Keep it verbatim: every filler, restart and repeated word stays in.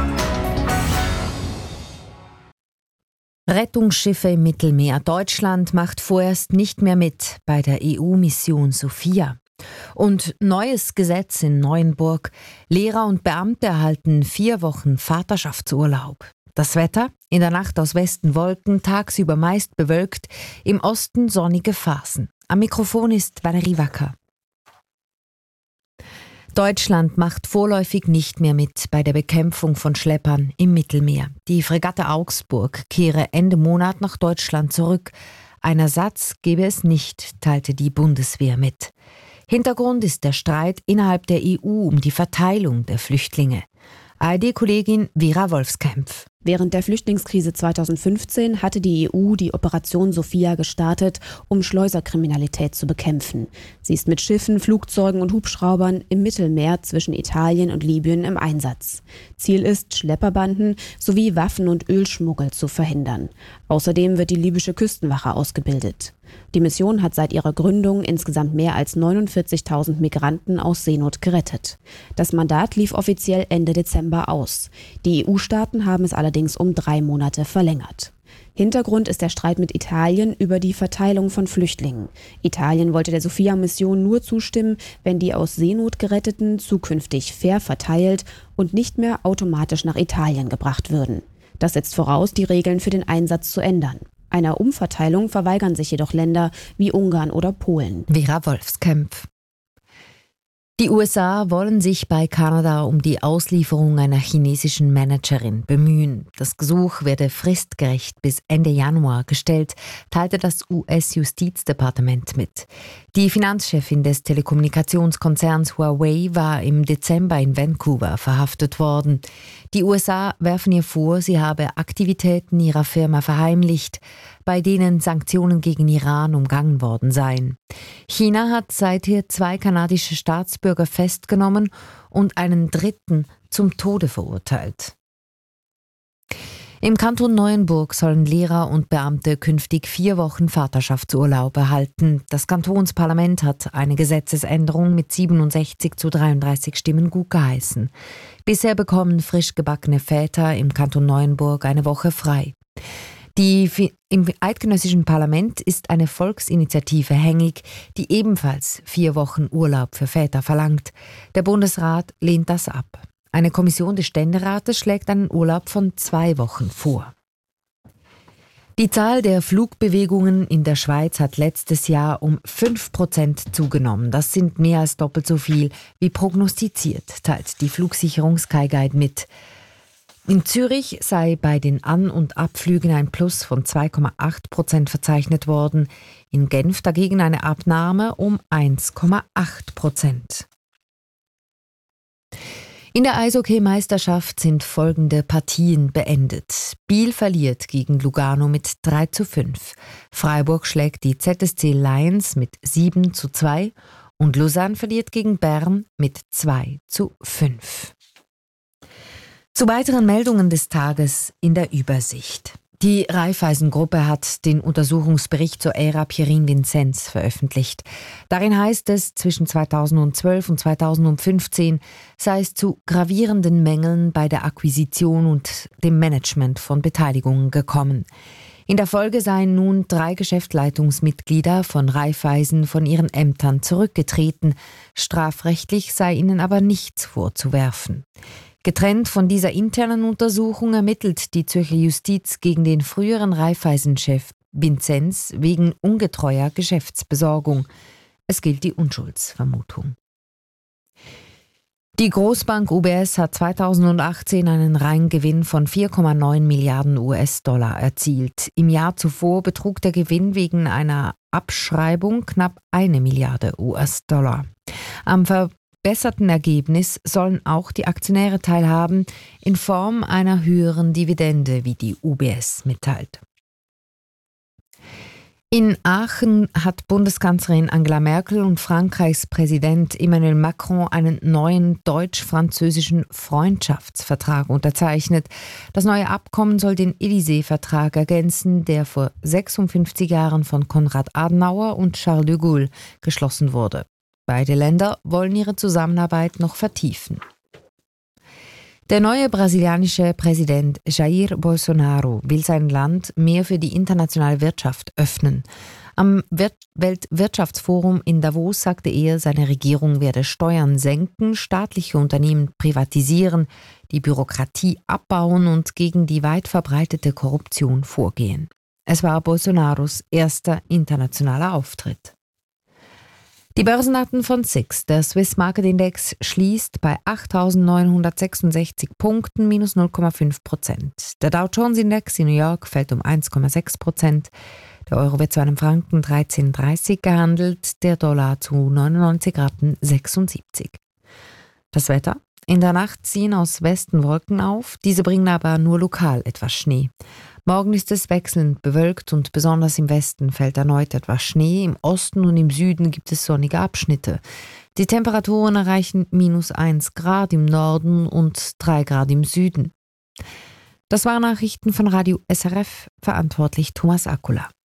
Rettungsschiffe im Mittelmeer. Deutschland macht vorerst nicht mehr mit bei der E U-Mission Sophia. Und neues Gesetz in Neuenburg. Lehrer und Beamte erhalten vier Wochen Vaterschaftsurlaub. Das Wetter? In der Nacht aus Westen Wolken, tagsüber meist bewölkt, im Osten sonnige Phasen. Am Mikrofon ist Valerie Wacker. Deutschland macht vorläufig nicht mehr mit bei der Bekämpfung von Schleppern im Mittelmeer. Die Fregatte Augsburg kehre Ende Monat nach Deutschland zurück. Ein Ersatz gebe es nicht, teilte die Bundeswehr mit. Hintergrund ist der Streit innerhalb der E U um die Verteilung der Flüchtlinge. A R D-Kollegin Vera Wolfskämpf. Während der Flüchtlingskrise zweitausendfünfzehn hatte die E U die Operation Sophia gestartet, um Schleuserkriminalität zu bekämpfen. Sie ist mit Schiffen, Flugzeugen und Hubschraubern im Mittelmeer zwischen Italien und Libyen im Einsatz. Ziel ist, Schlepperbanden sowie Waffen- und Ölschmuggel zu verhindern. Außerdem wird die libysche Küstenwache ausgebildet. Die Mission hat seit ihrer Gründung insgesamt mehr als neunundvierzigtausend Migranten aus Seenot gerettet. Das Mandat lief offiziell Ende Dezember aus. Die E U-Staaten haben es allerdings um drei Monate verlängert. Hintergrund ist der Streit mit Italien über die Verteilung von Flüchtlingen. Italien wollte der Sophia-Mission nur zustimmen, wenn die aus Seenot Geretteten zukünftig fair verteilt und nicht mehr automatisch nach Italien gebracht würden. Das setzt voraus, die Regeln für den Einsatz zu ändern. Einer Umverteilung verweigern sich jedoch Länder wie Ungarn oder Polen. Vera Wolfskämpf. Die U S A wollen sich bei Kanada um die Auslieferung einer chinesischen Managerin bemühen. Das Gesuch werde fristgerecht bis Ende Januar gestellt, teilte das U S-Justizdepartement mit. Die Finanzchefin des Telekommunikationskonzerns Huawei war im Dezember in Vancouver verhaftet worden. Die U S A werfen ihr vor, sie habe Aktivitäten ihrer Firma verheimlicht, bei denen Sanktionen gegen Iran umgangen worden seien. China hat seither zwei kanadische Staatsbürger festgenommen und einen dritten zum Tode verurteilt. Im Kanton Neuenburg sollen Lehrer und Beamte künftig vier Wochen Vaterschaftsurlaub erhalten. Das Kantonsparlament hat eine Gesetzesänderung mit siebenundsechzig zu dreiunddreißig Stimmen gutgeheißen. Bisher bekommen frisch gebackene Väter im Kanton Neuenburg eine Woche frei. Die, Im eidgenössischen Parlament ist eine Volksinitiative hängig, die ebenfalls vier Wochen Urlaub für Väter verlangt. Der Bundesrat lehnt das ab. Eine Kommission des Ständerates schlägt einen Urlaub von zwei Wochen vor. Die Zahl der Flugbewegungen in der Schweiz hat letztes Jahr um fünf Prozent zugenommen. Das sind mehr als doppelt so viel wie prognostiziert, teilt die Flugsicherung Skyguide mit. In Zürich sei bei den An- und Abflügen ein Plus von zwei Komma acht Prozent verzeichnet worden, in Genf dagegen eine Abnahme um eins Komma acht Prozent. In der Eishockey-Meisterschaft sind folgende Partien beendet. Biel verliert gegen Lugano mit drei zu fünf. Freiburg schlägt die Z S C Lions mit sieben zu zwei und Lausanne verliert gegen Bern mit zwei zu fünf. Zu weiteren Meldungen des Tages in der Übersicht. Die Raiffeisen-Gruppe hat den Untersuchungsbericht zur Ära Pierin Vinzenz veröffentlicht. Darin heißt es, zwischen zweitausendzwölf und zweitausendfünfzehn sei es zu gravierenden Mängeln bei der Akquisition und dem Management von Beteiligungen gekommen. In der Folge seien nun drei Geschäftsleitungsmitglieder von Raiffeisen von ihren Ämtern zurückgetreten. Strafrechtlich sei ihnen aber nichts vorzuwerfen. Getrennt von dieser internen Untersuchung ermittelt die Zürcher Justiz gegen den früheren Raiffeisen-Chef Vinzenz wegen ungetreuer Geschäftsbesorgung. Es gilt die Unschuldsvermutung. Die Großbank U B S hat zweitausendachtzehn einen Reingewinn von vier Komma neun Milliarden U S-Dollar erzielt. Im Jahr zuvor betrug der Gewinn wegen einer Abschreibung knapp eine Milliarde U S-Dollar. Am verbesserten Ergebnis sollen auch die Aktionäre teilhaben in Form einer höheren Dividende, wie die U B S mitteilt. In Aachen hat Bundeskanzlerin Angela Merkel und Frankreichs Präsident Emmanuel Macron einen neuen deutsch-französischen Freundschaftsvertrag unterzeichnet. Das neue Abkommen soll den Élysée-Vertrag ergänzen, der vor sechsundfünfzig Jahren von Konrad Adenauer und Charles de Gaulle geschlossen wurde. Beide Länder wollen ihre Zusammenarbeit noch vertiefen. Der neue brasilianische Präsident Jair Bolsonaro will sein Land mehr für die internationale Wirtschaft öffnen. Am Weltwirtschaftsforum in Davos sagte er, seine Regierung werde Steuern senken, staatliche Unternehmen privatisieren, die Bürokratie abbauen und gegen die weit verbreitete Korruption vorgehen. Es war Bolsonaros erster internationaler Auftritt. Die Börsendaten von S I X. Der Swiss Market Index schließt bei achttausendneunhundertsechsundsechzig Punkten, minus null Komma fünf Prozent. Der Dow Jones Index in New York fällt um eins Komma sechs Prozent. Der Euro wird zu einem Franken dreizehn Komma dreißig gehandelt, der Dollar zu neunundneunzig Rappen sechsundsiebzig. Das Wetter? In der Nacht ziehen aus Westen Wolken auf, diese bringen aber nur lokal etwas Schnee. Morgen ist es wechselnd bewölkt und besonders im Westen fällt erneut etwas Schnee. Im Osten und im Süden gibt es sonnige Abschnitte. Die Temperaturen erreichen minus eins Grad im Norden und drei Grad im Süden. Das waren Nachrichten von Radio S R F, verantwortlich Thomas Akula.